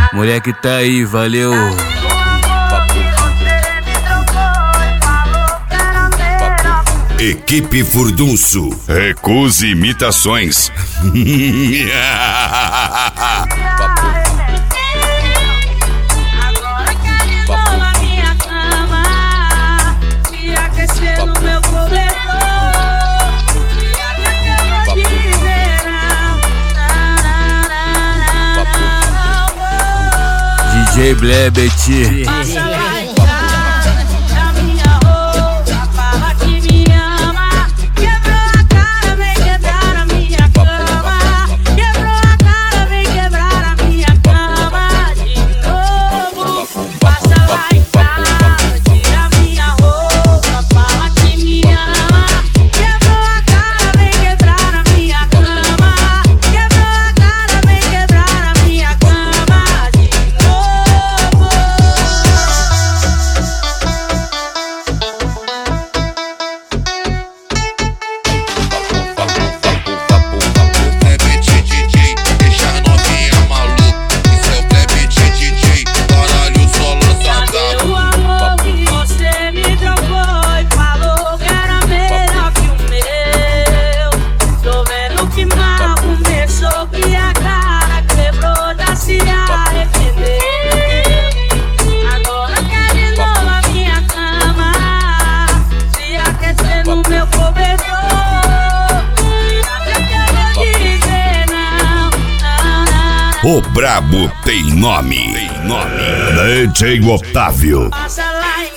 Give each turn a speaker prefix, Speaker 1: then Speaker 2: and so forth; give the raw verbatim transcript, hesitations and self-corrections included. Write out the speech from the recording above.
Speaker 1: Moleque tá aí, valeu.
Speaker 2: Equipe Furdunço. Recuse imitações.
Speaker 3: Agora querem na minha cama, se aquecer no meu cobertor, de verão.
Speaker 1: D J Blebet.
Speaker 3: Passa lá em casa, a minha roupa, fala que me ama. Quebrou a cara, vem quebrar a minha cama. Quebrou a cara, vem quebrar a minha cama de novo. Passa lá em casa, tira minha roupa, fala que me ama. Quebrou a cara, vem quebrar a minha cama. Quebrou a cara, vem quebrar a minha cama de novo.
Speaker 4: Blebet D J, deixa a novinha maluca. Isso é o Blebet D J, caralho, só lança brabo.
Speaker 3: O amor que você me trocou e falou que era melhor que o meu. Tô vendo que mal começou, que a cara quebrou, já se arrependeu. Agora quer de novo a minha cama, se aquecer no meu cobertor. Já sei que eu vou dizer não, não, não.
Speaker 2: O brabo tem nome. Tem nome. D J Otávio.
Speaker 3: Passa lá em